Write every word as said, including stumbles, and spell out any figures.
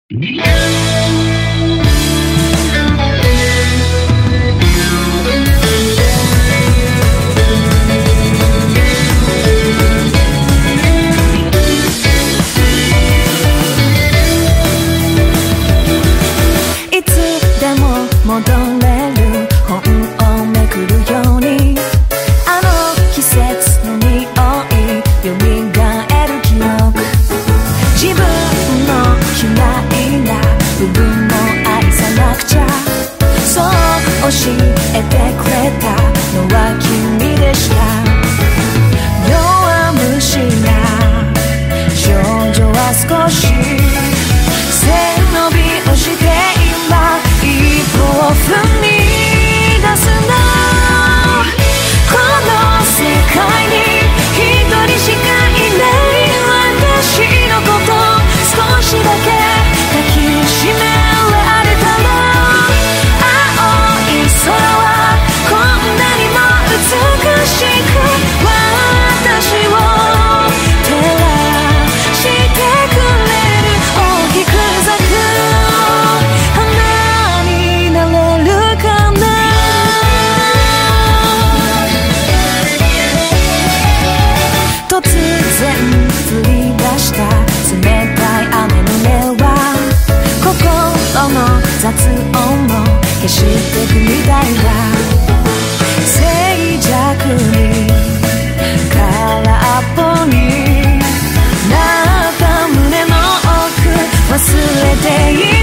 戻れる本をめくるようにあの季節の匂い蘇る記憶自分の嫌いな部分も愛さなくちゃそう教えてくれたのは君でした弱虫な少女は少し背伸びをして今一歩を踏み出すのこの世界に一人しかいない私のこと少しだけ抱きしめられたら青い空はこんなにも美しく私を照らしてくれる大きく咲く突然降り出した冷たい雨の音は心の雑音を消してくみたいだ静寂に空っぽになった胸の奥忘れていい